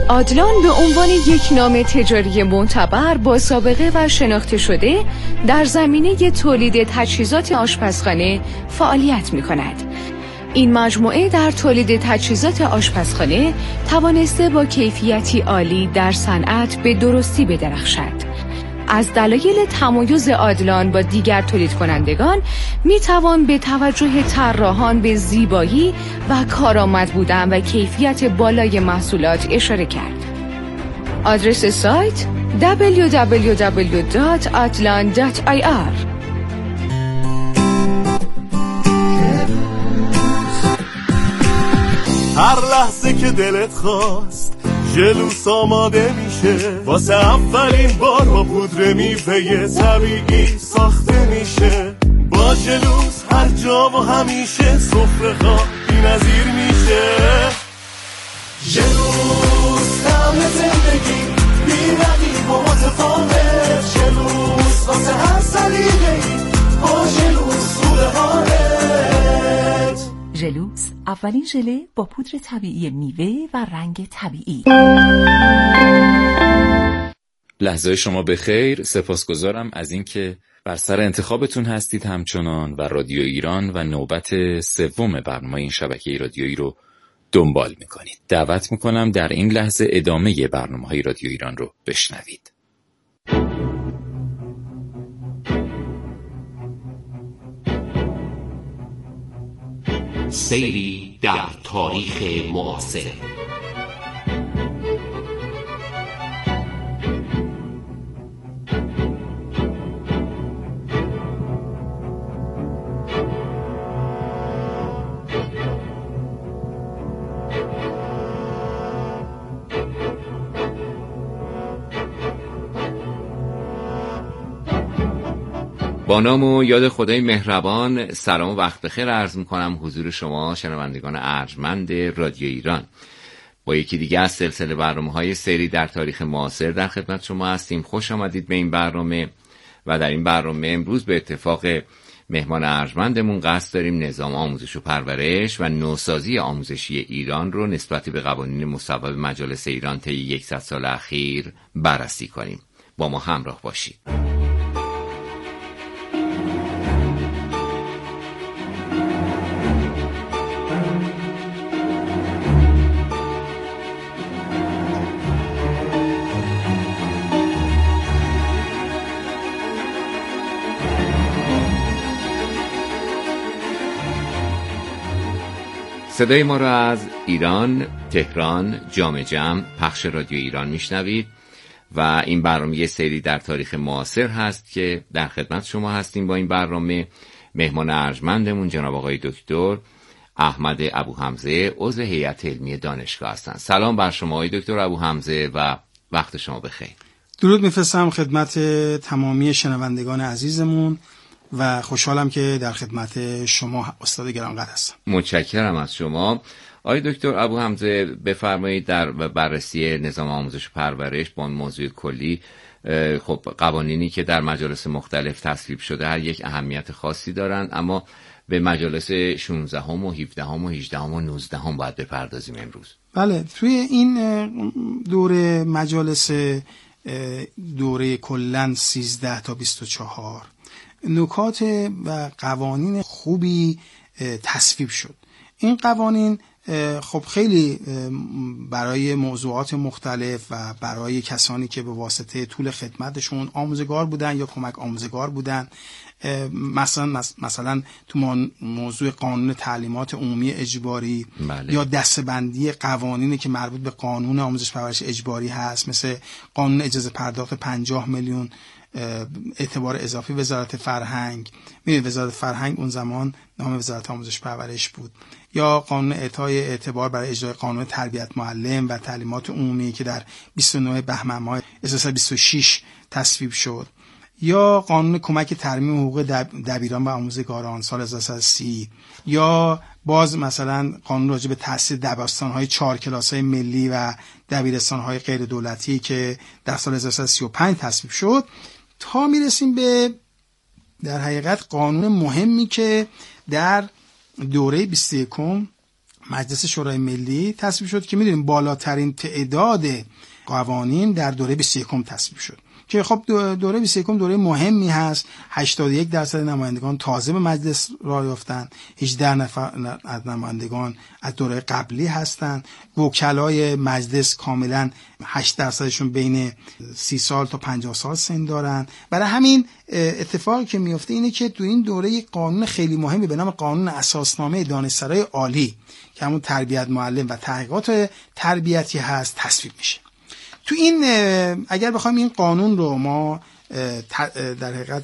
آدلان به عنوان یک نام تجاری معتبر با سابقه و شناخته شده در زمینه تولید تجهیزات آشپزخانه فعالیت می‌کند. این مجموعه در تولید تجهیزات آشپزخانه توانسته با کیفیتی عالی در صنعت به درستی بدرخشد. از دلایل تمایز آدلان با دیگر تولید کنندگان می توان به توجه طراحان به زیبایی و کارآمد بودن و کیفیت بالای محصولات اشاره کرد. آدرس سایت www.adlan.ir. هر لحظه که دلت خواست ژلوس آماده میشه، واسه اولین بار با پودر میوه طبیعی ساخته میشه. با ژلوس هر جا و همیشه سفره ها بی‌نظیر میشه. ژلوس طعم زندگی بی‌رقیب و متفاوت. ژلوس واسه هر سلیقه‌ای، با ژلوس خوبه حالت. ژلوس، اولین ژله با پودر طبیعی میوه و رنگ طبیعی. لحظه شما بخیر. سپاسگزارم از اینکه بر سر انتخابتون هستید همچنان و رادیو ایران و نوبت سوم برنامه این شبکه رادیویی رو دنبال میکنید. دعوت میکنم در این لحظه ادامه برنامه‌های رادیو ایران رو بشنوید. سیری در تاریخ معاصر. با نام و یاد خدای مهربان، سلام و وقت بخیر عرض میکنم حضور شما شنوندگان ارجمند رادیو ایران. با یکی دیگه از سلسله برنامه‌های سری در تاریخ معاصر در خدمت شما هستیم. خوش آمدید به این برنامه. و در این برنامه امروز به اتفاق مهمان ارجمندمون قصد داریم نظام آموزش و پرورش و نوسازی آموزشی ایران رو نسبت به قوانین مصوب مجالس ایران طی 100 سال اخیر بررسی کنیم. با ما همراه باشید. صدای ما را از ایران، تهران، جام جم، پخش رادیو ایران میشنوید و این برنامه یه سری در تاریخ معاصر هست که در خدمت شما هستیم. با این برنامه مهمان ارجمندمون جناب آقای دکتر احمد ابوحمزه عضو هیئت علمی دانشگاه هستند. سلام بر شما آقای دکتر ابوحمزه و وقت شما بخیر. درود میفرستم خدمت تمامی شنوندگان عزیزمون و خوشحالم که در خدمت شما استاد گرانقدر هستم. متشکرم از شما. آقای دکتر ابوحمزه بفرمایید در بررسی نظام آموزش و پرورش با موضوع کلی، خب قوانینی که در مجالس مختلف تصویب شده هر یک اهمیت خاصی دارند، اما به مجالس 16 و 17 و 18 و 19 باید بپردازیم امروز. بله، توی این دوره مجالس دوره کلن 13 تا 24 نکات و قوانین خوبی تصویب شد. این قوانین خب خیلی برای موضوعات مختلف و برای کسانی که به واسطه طول خدمتشون آموزگار بودن یا کمک آموزگار بودن، مثلا تو موضوع قانون تعلیمات عمومی اجباری، بله، یا دسته‌بندی قوانینی که مربوط به قانون آموزش پرورش اجباری هست، مثل قانون اجازه پرداخت 50 میلیون اعتبار اضافی وزارت فرهنگ. می‌دونید وزارت فرهنگ اون زمان نام وزارت آموزش پرورش بود. یا قانون اعطای اعتبار برای اجرای قانون تربیت معلم و تعلیمات عمومی که در 29 بهمن ماه 1326 تصویب شد. یا قانون کمک ترمیم حقوق دبیران و آموزگاران سال 1330. یا باز مثلا قانون راجع به تأسیس دبستان‌های 4 کلاس‌های ملی و دبیرستان‌های غیر دولتی که در سال 1335 تصویب شد، تا میرسیم به در حقیقت قانون مهمی که در دوره 21 مجلس شورای ملی تصویب شد که می‌دونیم بالاترین تعداد قوانین در دوره 21 تصویب شد که خب دوره 21 دوره مهمی هست. 81% نمایندگان تازه به مجلس راه یافتن، 18 نفر از نمایندگان از دوره قبلی هستند. وکلای مجلس کاملا 8%شون بین 30 سال تا 50 سال سن دارن. برای همین اتفاقی که میفته اینه که تو این دوره یک قانون خیلی مهمی به نام قانون اساسنامه دانشسرای عالی که همون تربیت معلم و تحقیقات تربیتی هست تصویب میشه. تو این اگر بخوایم این قانون رو ما در حقیقت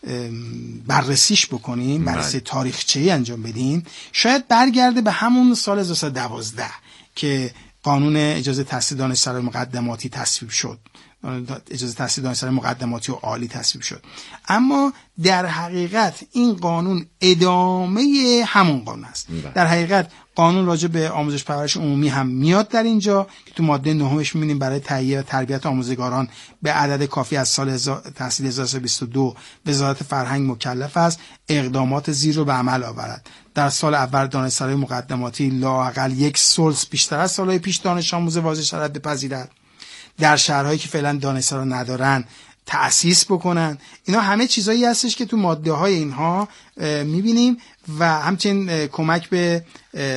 بررسیش بکنیم، بررسی تاریخچه‌ای انجام بدیم، شاید برگرده به همون سال 1912 که قانون اجازه تأسیس دانشسرای مقدماتی تصویب شد. اجازه تأسیس دانشسرای مقدماتی و عالی تصویب شد. اما در حقیقت این قانون ادامه همون قانون است. در حقیقت قانون راجع به آموزش پرورش عمومی هم میاد در اینجا که تو ماده 9 می‌بینیم برای تهیه و تربیت آموزگاران به عدد کافی از سال تحصیل 1922 وزارت فرهنگ مکلف است اقدامات زیر رو به عمل آورد. در سال اول دانشسرای مقدماتی لااقل 1/3 بیشتر از سالهای پیش دانش آموز واضح شرط بپذیرد. در شهرهایی که فعلا دانشسرا ندارن تأسیس بکنن. اینا همه چیزایی هستش که تو ماده های اینها میبینیم و همچنین کمک به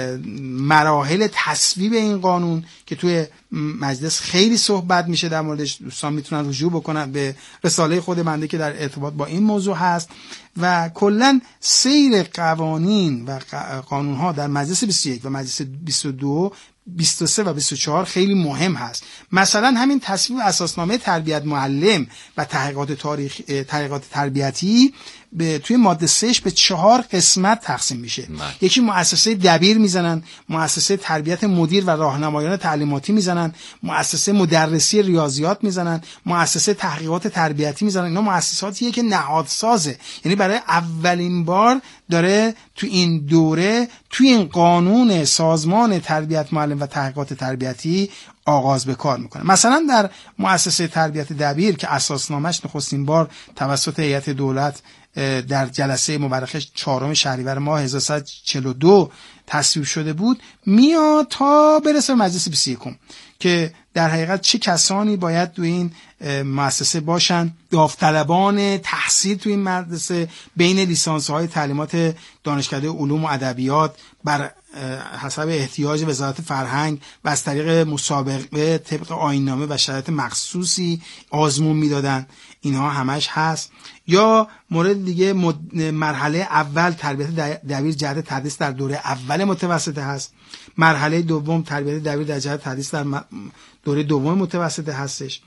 مراحل تصویب این قانون که توی مجلس خیلی صحبت میشه در موردش. دوستان میتونن رجوع بکنن به رساله خود بنده که در ارتباط با این موضوع هست و کلا سیر قوانین و قانون ها در مجلس 21 و مجلس 22 23 و 24 خیلی مهم هست. مثلا همین تصویب اساسنامه تربیت معلم و تحقیقات تربیتی توی ماده 3 به 4 قسمت تقسیم میشه. یکی مؤسسه دبیر میزنن، مؤسسه تربیت مدیر و راهنمایان تعلیماتی میزنن، مؤسسه مدرسی ریاضیات میزنن، مؤسسه تحقیقات تربیتی میزنن. اینا مؤسساتیه که نهادسازه، یعنی برای اولین بار داره تو این دوره توی این قانون سازمان تربیت معلم و تحقیقات تربیتی آغاز به کار میکنه. مثلا در مؤسسه تربیت دبیر که اساسنامه‌اش نخستین بار توسط هیئت دولت در جلسه مورخه 4 شهریور ماه 1342 تصویب شده بود، میاد تا برسه به مجلس 21 که در حقیقت چه کسانی باید تو این مؤسسه باشن. داوطلبان تحصیل تو این مدرسه بین لیسانس‌های تعلیمات دانشکده علوم و ادبیات بر حسب احتیاج وزارت فرهنگ و از طریق مسابقه طبق آیین‌نامه و شرایط مخصوصی آزمون میدادن. اینها همش هست. یا مورد دیگه مرحله اول تربیت دبیر جهت تدریس در دوره اول متوسطه هست. مرحله دوم تربیت دبیر در جهت تدریس در دوره دوم متوسطه هستش.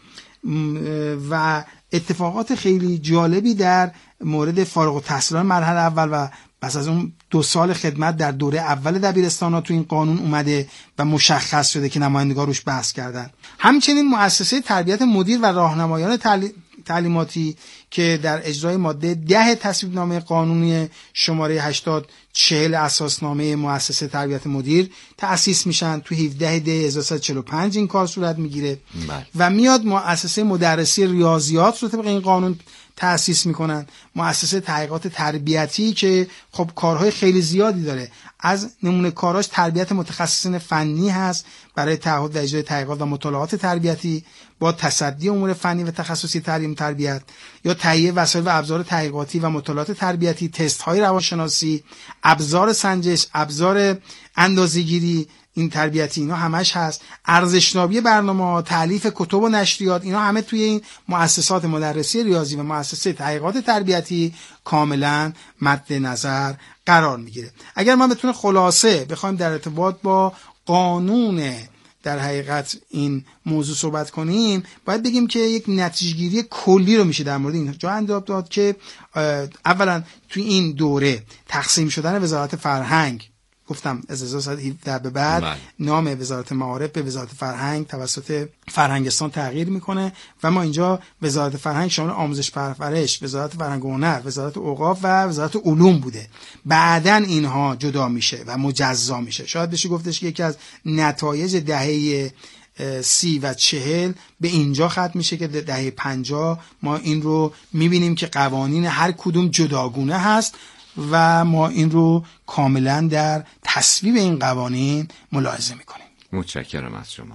و اتفاقات خیلی جالبی در مورد فارغ التحصیلان مرحله اول و پس از اون 2 سال خدمت در دوره اول دبیرستان‌ها تو این قانون اومده و مشخص شده که نمایندگان روش بحث کردن. همچنین مؤسسه تربیت مدیر و راهنمایان تعلیماتی که در اجرای ماده 10 تصویبنامه قانونی شماره 8040 اساسنامه مؤسسه تربیت مدیر تأسیس میشن. تو 17/11/1345 این کار صورت میگیره و میاد مؤسسه مدرسی ریاضیات رو طبق این قانون تأسیس میکنن. مؤسسه تحقیقات تربیتی که خب کارهای خیلی زیادی داره. از نمونه کاراش تربیت متخصصین فنی هست برای تعهد و اجرای تحقیقات و مطالعات تربیتی با تصدی امور فنی و تخصصی تعلیم تربیت، یا تهیه وسایل و ابزار تحقیقاتی و مطالعات تربیتی، تست های روانشناسی، ابزار سنجش، ابزار اندازه‌گیری این تربیتی. اینا همش هست. ارزش‌یابی برنامه‌ها، تالیف کتب و نشریات، اینا همه توی این مؤسسات مدرسی ریاضی و مؤسسه تحقیقات تربیتی کاملا مد نظر قرار میگیره. اگر من بتونه خلاصه بخوایم در ارتباط با قانون در حقیقت این موضوع صحبت کنیم، باید بگیم که یک نتیجه‌گیری کلی رو میشه در مورد این جا انجام داد که اولا توی این دوره تقسیم شدن وزارت فرهنگ، گفتم از 1917 به بعد نام وزارت معارف به وزارت فرهنگ توسط فرهنگستان تغییر میکنه و ما اینجا وزارت فرهنگ شامل آموزش پرورش، وزارت فرهنگ و هنر، وزارت اوقاف و وزارت علوم بوده. بعداً اینها جدا میشه و مجزا میشه. شاید بشه گفتش که یکی از نتایج دهه 30 و 40 به اینجا ختم میشه که دهه 50 ما این رو میبینیم که قوانین هر کدوم جداگونه هست و ما این رو کاملا در تصویب این قوانین ملاحظه میکنیم. متشکرم از شما.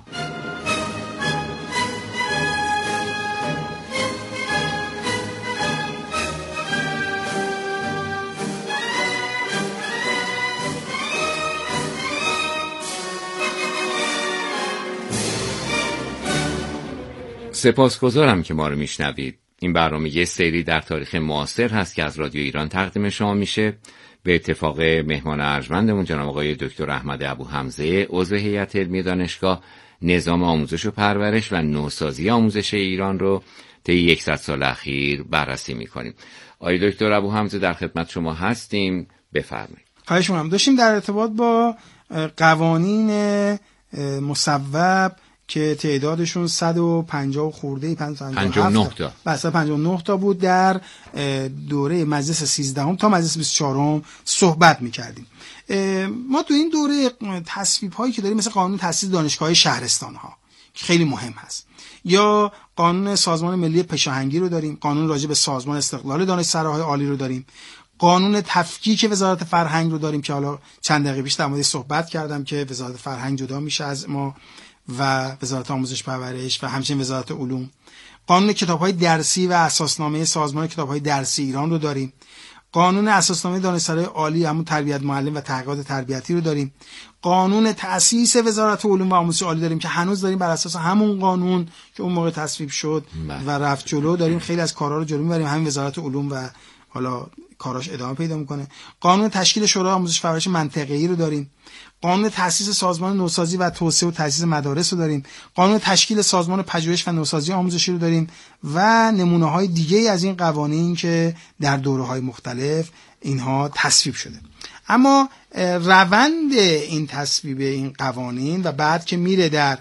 سپاسگزارم که ما رو میشنوید. این برنامه یه سری در تاریخ معاصر هست که از رادیو ایران تقدیم شما میشه. به اتفاق مهمان ارجمندمون جناب آقای دکتر احمد ابوحمزه، عضو هیئت علمی دانشگاه، نظام آموزش و پرورش و نوسازی آموزش ایران رو طی 100 سال اخیر بررسی میکنیم. آقای دکتر ابوحمزه در خدمت شما هستیم، بفرمایید. خواهش می‌کنم. داشتیم در ارتباط با قوانین مصوب که تعدادشون 150 خورده 59 تا بس 59 تا بود در دوره مجلس 13 تا مجلس 24 صحبت می‌کردیم. ما تو این دوره تصویب‌هایی که داریم مثل قانون تأسیس دانشگاه شهرستان‌ها که خیلی مهم هست، یا قانون سازمان ملی پشاهنگی رو داریم، قانون راجع به سازمان استقلال دانشسراهای عالی رو داریم، قانون تفکیک وزارت فرهنگ رو داریم که حالا چند دقیقه پیش در موردش صحبت کردم که وزارت فرهنگ جدا میشه از ما و وزارت آموزش پرورش و همچنین وزارت علوم. قانون کتاب‌های درسی و اساسنامه سازمان کتاب‌های درسی ایران رو داریم. قانون اساسنامه دانشسرای عالی همون تربیت معلم و تحقیقات تربیتی رو داریم. قانون تأسیس وزارت علوم و آموزش عالی داریم که هنوز داریم بر اساس همون قانون که اون موقع تصویب شد و رفت جلو داریم خیلی از کارها رو جلو می‌بریم. همین وزارت علوم و حالا کاراش ادامه پیدا میکنه. قانون تشکیل شورای آموزش پرورش منطقه‌ای رو داریم. قانون تأسیس سازمان نوسازی و توسعه و تأسیس مدارس رو داریم. قانون تشکیل سازمان پژوهش و نوسازی آموزشی رو داریم و نمونه‌های دیگه‌ای از این قوانین که در دوره‌های مختلف اینها تصویب شده. اما روند این تصویب این قوانین و بعد که میره در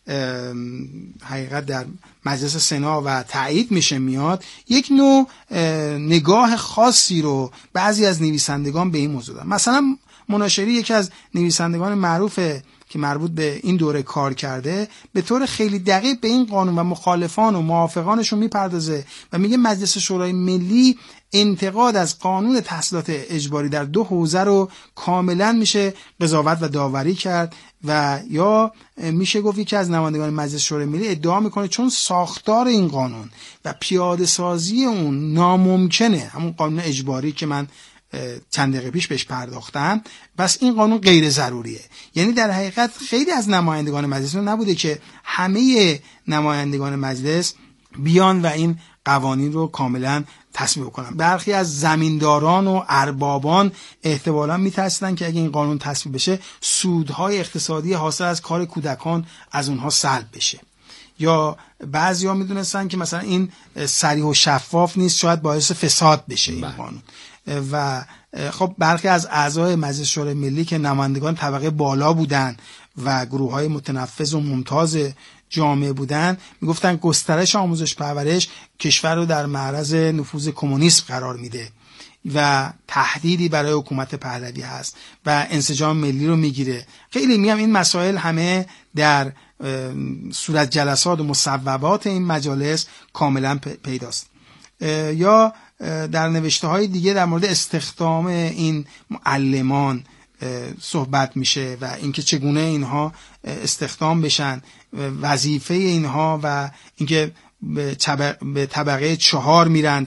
حقیقت در مجلس سنا و تایید میشه میاد، یک نوع نگاه خاصی رو بعضی از نویسندگان به این موضوع دارن. مثلا مناشری، یکی از نویسندگان معروف که مربوط به این دوره کار کرده، به طور خیلی دقیق به این قانون و مخالفان و موافقانشون میپردازه و میگه مجلس شورای ملی انتقاد از قانون تحصیلات اجباری در 2 حوزه رو کاملا میشه قضاوت و داوری کرد و یا میشه گفت یکی از نمایندگان مجلس شورای ملی ادعا میکنه چون ساختار این قانون و پیاده سازی اون ناممکنه، همون قانون اجباری که من چند دقیقه پیش بهش پرداختم، بس این قانون غیر ضروریه. یعنی در حقیقت خیلی از نمایندگان مجلس نبوده که همه نمایندگان مجلس بیان و این قوانین رو کاملا تصویب کنن. برخی از زمینداران و اربابان احتمالاً میترسیدن که اگه این قانون تصویب بشه سودهای اقتصادی حاصل از کار کودکان از اونها سلب بشه، یا بعضیا میدونستن که مثلا این صریح و شفاف نیست، شاید باعث فساد بشه این قانون. و خب برخی از اعضای مجلس شورای ملی که نمایندگان طبقه بالا بودن و گروه‌های متنفذ و ممتاز جامعه بودن، میگفتن گسترش آموزش پرورش کشور رو در معرض نفوذ کمونیسم قرار میده و تهدیدی برای حکومت پهلوی هست و انسجام ملی رو میگیره. خیلی میگم این مسائل همه در صورت جلسات و مصوبات این مجالس کاملا پیداست. یا در نوشته های دیگه در مورد استخدام این معلمان صحبت میشه و اینکه چگونه اینها استخدام بشن، وظیفه اینها و اینکه به طبقه 4 میرن،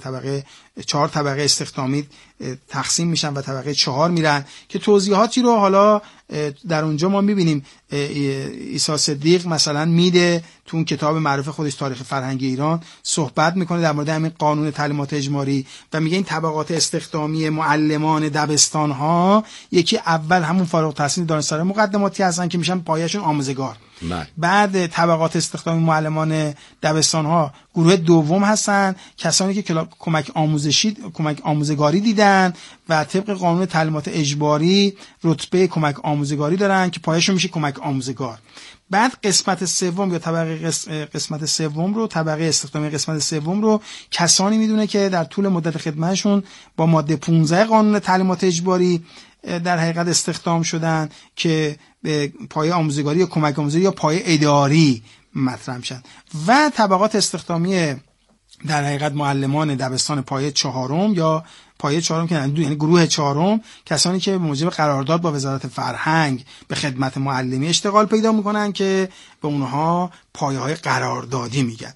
4 طبقه استخدامی تقسیم میشن و طبقه 4 میرن که توضیحاتی رو حالا در اونجا ما میبینیم. عیسی صدیق مثلا میده تو اون کتاب معروف خودش تاریخ فرهنگ ایران صحبت میکنه در مورد همین قانون تعلیمات اجباری و میگه این طبقات استخدامی معلمان دبستان ها یکی اول همون فارغ التحصیل دانشسرای مقدماتی هستن که میشن پایه‌شون آموزگار. بعد طبقات استخدامی معلمان دبستان ها گروه دوم هستن کسانی که کمک آموزگاری دیدن و طبق قانون تعلیمات اجباری رتبه کمک آموزگاری دارن که پایه‌شون میشه کمک آموزگار. بعد قسمت سوم یا قسمت سوم رو، طبقه استخدامی قسمت سوم رو کسانی میدونه که در طول مدت خدمتشون با ماده 15 قانون تعلیمات اجباری در حقیقت استخدام شدن که به پایه آموزگاری یا کمک آموزگاری یا پایه اداری مطرح میشن. و طبقات استخدامی در حقیقت معلمان دبستان پایه 4 یا پایه 4 که یعنی گروه 4، کسانی که موجب قرارداد با وزارت فرهنگ به خدمت معلمی اشتغال پیدا میکنن که به اونها پایه‌های قراردادی میگن.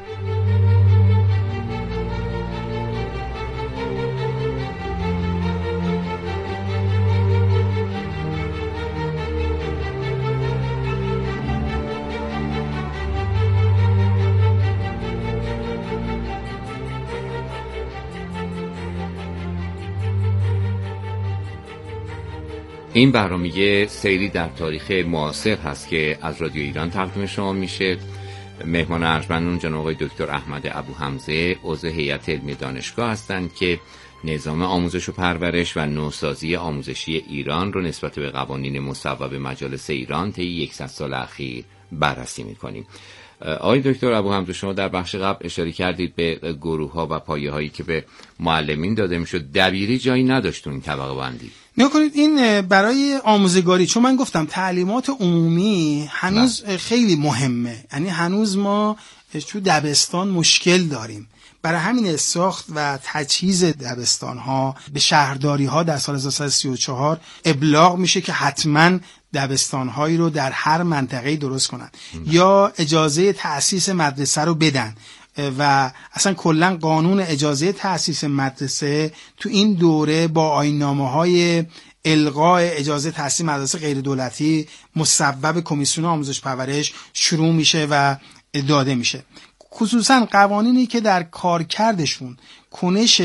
این برنامه سیری در تاریخ معاصر هست که از رادیو ایران تقدیم شما میشه. مهمان ارجمندمون جناب آقای دکتر احمد ابوحمزه عضو هیئت علمی دانشگاه هستند که نظام آموزش و پرورش و نوسازی آموزشی ایران رو نسبت به قوانین مصوب مجالس ایران طی 100 سال اخیر بررسی میکنیم. آقای دکتر ابوحمزه، شما در بخش قبل اشاره کردید به گروه‌ها و پایه‌هایی که به معلمین داده میشد. دبیری جایی نداشت این طبقه بندی. نگاه کنید، این برای آموزگاری، چون من گفتم تعلیمات عمومی هنوز خیلی مهمه، یعنی هنوز ما تو دبستان مشکل داریم. برای همین ساخت و تجهیز دبستان ها به شهرداری ها در سال 1334 ابلاغ میشه که حتما دبستان هایی رو در هر منطقه درست کنن یا اجازه تأسیس مدرسه رو بدن و اصلا کلا قانون اجازه تأسیس مدرسه تو این دوره با آیین‌نامه‌های الغای اجازه تأسیس مدرسه غیر دولتی مصوب کمیسیون آموزش پرورش شروع میشه و داده میشه. خصوصا قوانینی که در کارکردشون کنش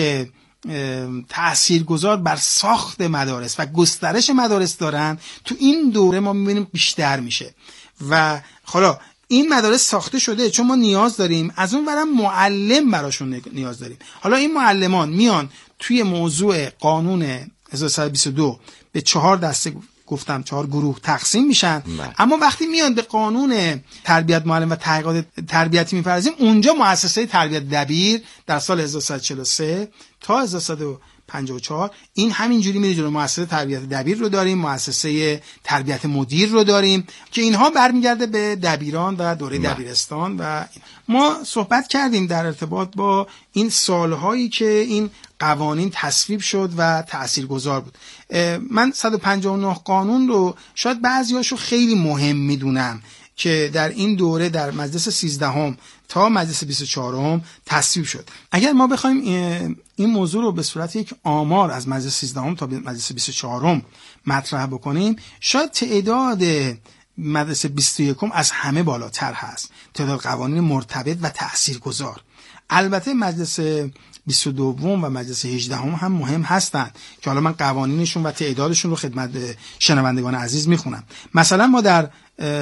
تاثیرگذار بر ساخت مدارس و گسترش مدارس دارن، تو این دوره ما میبینیم بیشتر میشه و حالا این مدارس ساخته شده چون ما نیاز داریم، از اون ورم معلم براشون نیاز داریم. حالا این معلمان میان توی موضوع قانون 1322 به 4 دسته، گفتم 4 گروه تقسیم میشن. اما وقتی میان به قانون تربیت معلم و تحقیقات تربیتی میپردازیم، اونجا مؤسسه تربیت دبیر در سال 1343 تا 1354 این همینجوری میره جلو. مؤسسه تربیت دبیر رو داریم، مؤسسه تربیت مدیر رو داریم که اینها برمیگرده به دبیران و دوره دبیرستان. و ما صحبت کردیم در ارتباط با این سالهایی که این قوانین تصویب شد و تاثیرگذار بود. من 159 قانون رو شاید بعضیاشو خیلی مهم میدونم که در این دوره در مجلس 13 تا مجلس 24 تصویب شد. اگر ما بخوایم این موضوع رو به صورت یک آمار از مجلس 13 تا مجلس 24 مطرح بکنیم، شاید تعداد مجلس 21 از همه بالاتر هست، تعداد قوانین مرتبط و تاثیرگذار. البته مجلس 22 و مجلس 18 هم مهم هستند که حالا من قوانینشون و تعدادشون رو خدمت شنوندگان عزیز میخونم. مثلا ما در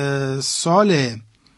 سال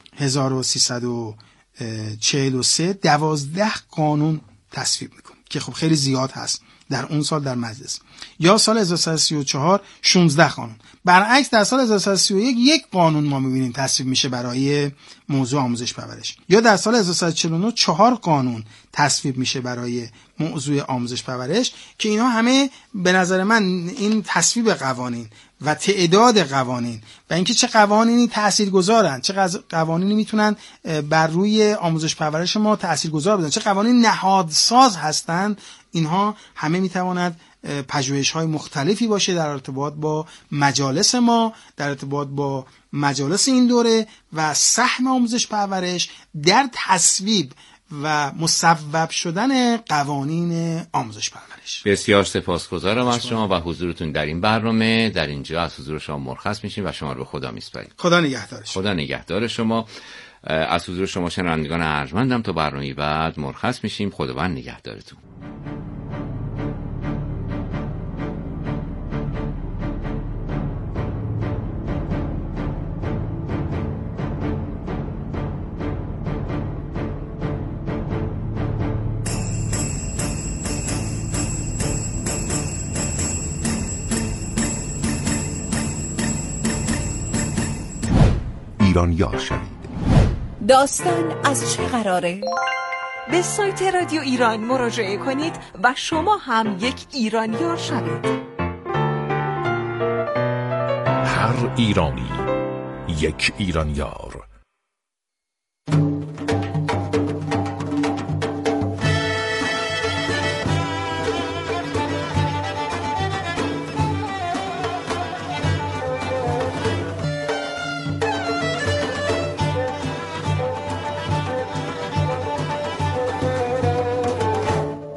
1343 12 قانون تصویب میکنیم که خب خیلی زیاد هست در اون سال در مجلس. یا سال 1334 16 قانون. برعکس در سال 1331 یک قانون ما میبینیم تصویب میشه برای موضوع آموزش پرورش. یا در سال 1349 4 قانون تصویب میشه برای موضوع آموزش پرورش که اینا همه به نظر من این تصویب قوانین و تعداد قوانین و اینکه چه قوانینی تاثیرگذارن، چه قوانینی میتونن بر روی آموزش پرورش ما تاثیرگذار بودن، چه قوانین نهادساز هستند، اینها همه میتواند پژوهش‌های مختلفی باشه در ارتباط با مجالس ما، در ارتباط با مجالس این دوره و سهم آموزش پرورش در تصویب و مصوب شدن قوانین آموزش پرورش. بسیار سپاسگزارم از شما و حضورتون در این برنامه. در اینجا از حضور شما مرخص میشیم و شما رو به خدا میسپاریم. خدا نگهدار شما. خدا نگهدار شما. از حضور شما شنوندگان ارجمندم تا برنامه بعد مرخص میشیم. خداوند نگهدارتون. ایرانیار شوید. داستان از چه قراره؟ به سایت رادیو ایران مراجعه کنید و شما هم یک ایرانیار شوید. هر ایرانی یک ایرانیار.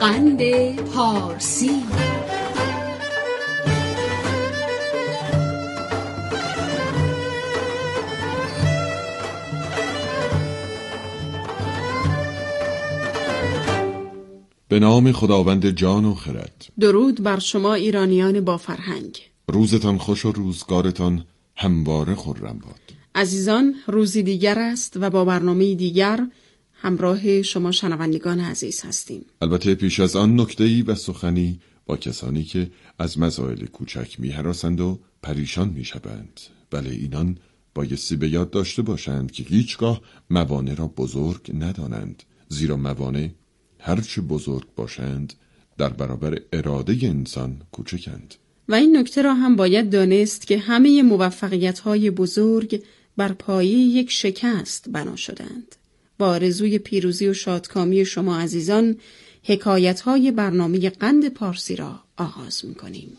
قند پارسی. به نام خداوند جان و خرد. درود بر شما ایرانیان با فرهنگ. روزتان خوش و روزگارتان همواره خرم باد. عزیزان، روزی دیگر است و با برنامه دیگر همراه شما شنوندگان عزیز هستیم. البته پیش از آن نکته‌ای و سخنی با کسانی که از مسائل کوچک می‌هراسند و پریشان می‌شوند. بله، اینان بایستی به یاد داشته باشند که هیچگاه موانع را بزرگ ندانند، زیرا موانع هرچه بزرگ باشند در برابر اراده انسان کوچکند. و این نکته را هم باید دانست که همه موفقیت‌های بزرگ بر پایه یک شکست بنا شدند. با آرزوی پیروزی و شادکامی شما عزیزان، حکایت‌های برنامه قند پارسی را آغاز می‌کنیم.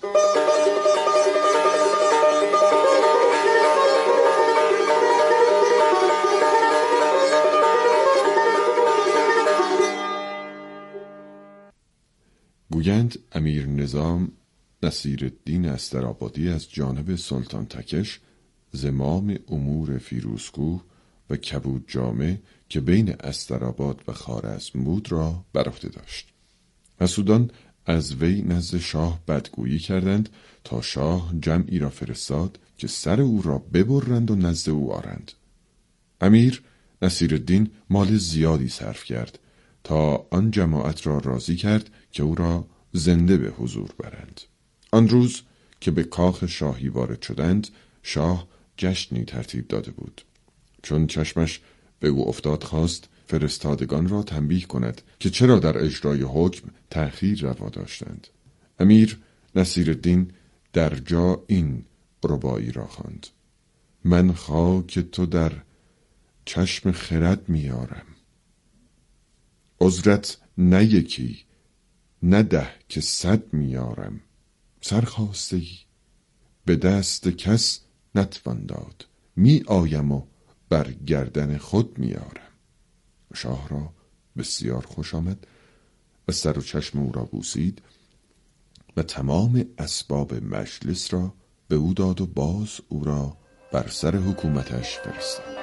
گویند امیر نظام نصیرالدین استرآبادی از جانب سلطان تکش زمام امور فیروزکوه و کبود جامه که بین استرآباد و خوارزم بود را بر عهده داشت. حسودان از وی نزد شاه بدگویی کردند تا شاه جمعی را فرستاد که سر او را ببرند و نزد او آرند. امیر نصیرالدین مال زیادی صرف کرد تا آن جماعت را راضی کرد که او را زنده به حضور برند. آن روز که به کاخ شاهی وارد شدند، شاه جشنی ترتیب داده بود. چون چشمش به او افتاد خواست فرستادگان را تنبیه کند که چرا در اجرای حکم تأخیر روا داشتند. امیر نصیرالدین در جا این رباعی را خواند: من خاک تو در چشم خرد میارم، عذرت نه یکی نه 10 که 100 میارم، سرخواسته به دست کس نتوان داد، می آیم و بر گردن خود میارم. شاه را بسیار خوش آمد و سر و چشم او را بوسید و تمام اسباب مجلس را به او داد و باز او را بر سر حکومتش فرستاد.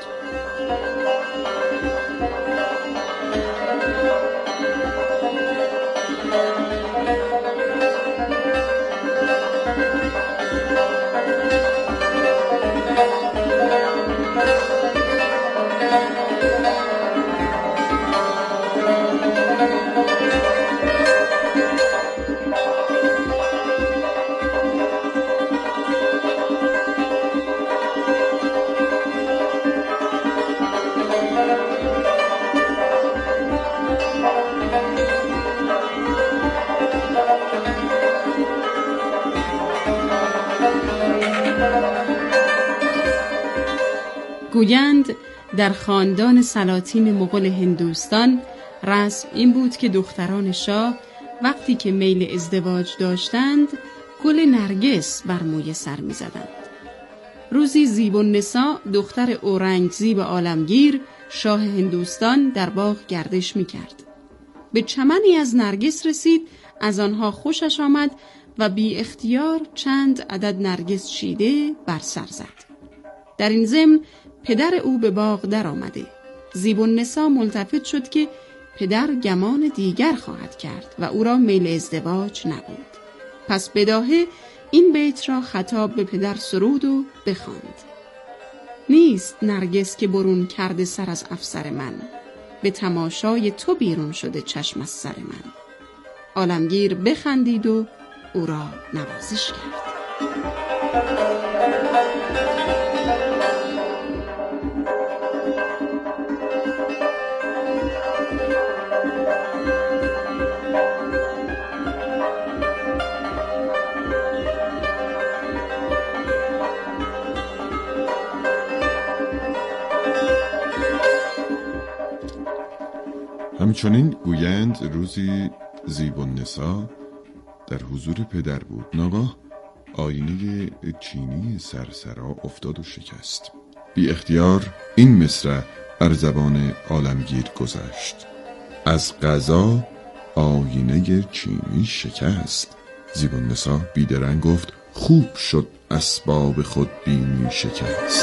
گویند در خاندان سلاطین مغول هندوستان رسم این بود که دختران شاه وقتی که میل ازدواج داشتند گل نرگس بر موی سر می زدند. روزی زیب‌النسا دختر اورنگزیب عالمگیر شاه هندوستان در باغ گردش می کرد. به چمنی از نرگس رسید، از آنها خوشش آمد و بی اختیار چند عدد نرگس چیده بر سر زد. در این ضمن پدر او به باغ در آمده. زیب‌النسا ملتفت شد که پدر گمان دیگر خواهد کرد و او را میل ازدواج نبود. پس بداهه این بیت را خطاب به پدر سرود و بخواند: نیست نرگس که برون کرده سر از افسر من، به تماشای تو بیرون شده چشم از سر من. عالمگیر بخندید و او را نوازش کرد. همچنین گویند روزی زیب‌النسا در حضور پدر بود. ناگاه آینه چینی سرسرا افتاد و شکست. بی اختیار این مصرع بر زبان عالمگیر گذشت: از قضا آینه چینی شکست. زیبالنسا بیدرنگ گفت خوب شد اسباب خود بینی شکست.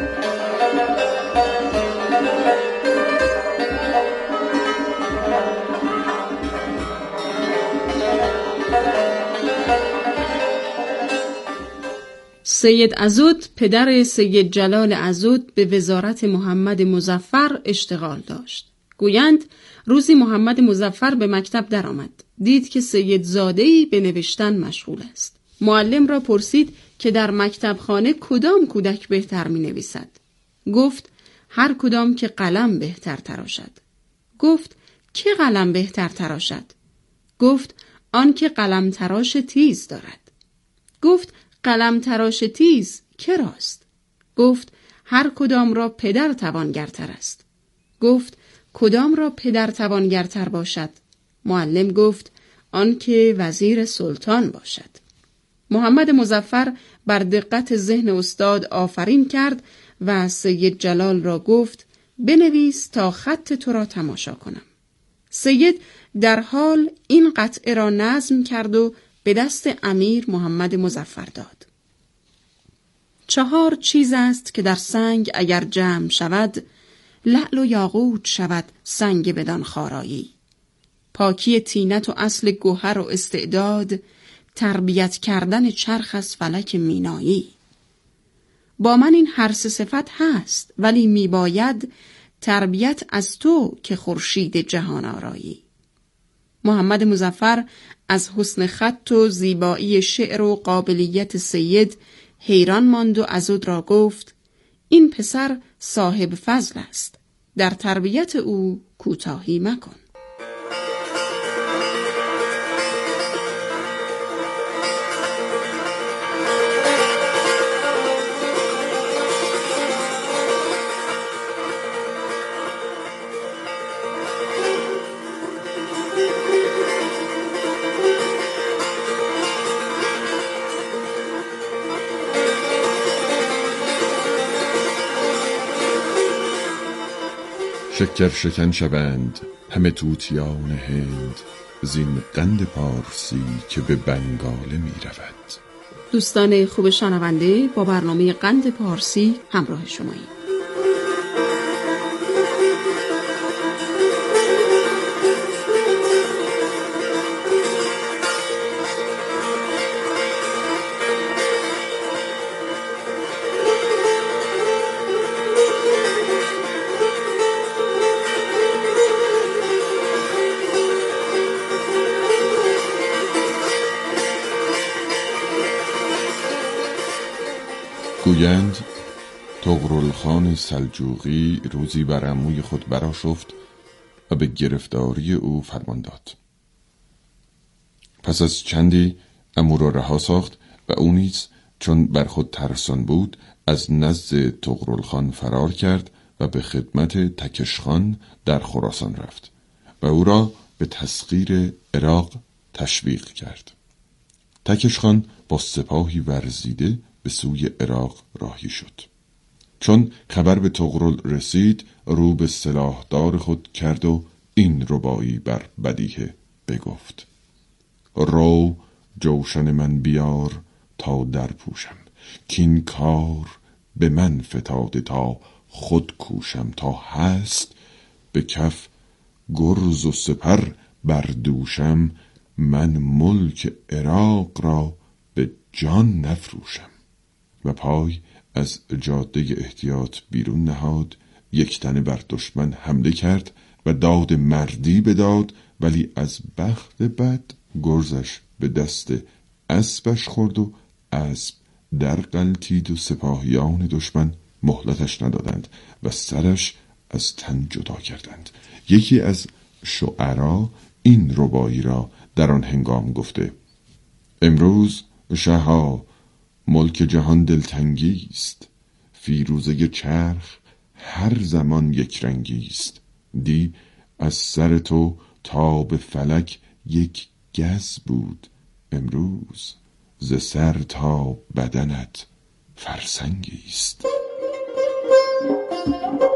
سید عضد پدر سید جلال عضد به وزارت محمد مظفر اشتغال داشت. گویند روزی محمد مظفر به مکتب درآمد. دید که سید زاده‌ای به نوشتن مشغول است. معلم را پرسید که در مکتب خانه کدام کودک بهتر می نویسد. گفت هر کدام که قلم بهتر تراشد. گفت که قلم بهتر تراشد؟ گفت آن که قلم تراش تیز دارد. گفت قلم تراش تیز که راست؟ گفت هر کدام را پدر توانگرتر است. گفت کدام را پدر توانگرتر باشد؟ معلم گفت آن که وزیر سلطان باشد. محمد مظفر بر دقت ذهن استاد آفرین کرد و سید جلال را گفت بنویس تا خط تو را تماشا کنم. سید در حال این قطعه را نظم کرد و به دست امیر محمد مظفر داد. 4 چیز است که در سنگ اگر جمع شود، لعل و یاقوت شود سنگ بدان خارایی. پاکی طینت و اصل گوهر و استعداد، تربیت کردن چرخ از فلک مینایی. با من این هر 3 صفت هست، ولی میباید تربیت از تو که خورشید جهان آرایی. محمد مظفر از حسن خط و زیبایی شعر و قابلیت سید حیران ماند و عضد را گفت این پسر صاحب فضل است، در تربیت او کوتاهی مکن. شکر شکن شوند همه طوطیان هند، زین قند پارسی که به بنگاله می رود. دوستان خوب شنونده، با برنامه قند پارسی همراه شماییم. گویند طغرلخان سلجوقی روزی بر عموی خود برآشفت و به گرفتاری او فرمان داد. پس از چندی عمو را رها ساخت و او نیز چون بر خود ترسان بود از نزد طغرلخان فرار کرد و به خدمت تکشخان در خراسان رفت و او را به تسخیر عراق تشویق کرد. تکشخان با سپاهی ورزیده به سوی عراق راهی شد. چون خبر به طغرل رسید رو به سلاحدار خود کرد و این ربایی بر بدیهه بگفت: رو جوشن من بیار تا در پوشم، کین کار به من فتاده تا خود کوشم، تا هست به کف گرز و سپر بردوشم، من ملک عراق را به جان نفروشم. و پای از جاده احتیاط بیرون نهاد، یک تنه بر دشمن حمله کرد و داد مردی بداد، ولی از بخت بد گرزش به دست اسبش خورد و اسب در غلتید و سپاهیان دشمن مهلتش ندادند و سرش از تن جدا کردند. یکی از شعرا این ربایی را در آن هنگام گفته: امروز شها ملک جهان دلتنگی است، فیروزه چرخ هر زمان یک رنگی است. دی از سر تو تا به فلک یک گز بود، امروز ز سر تا بدنت فرسنگی است.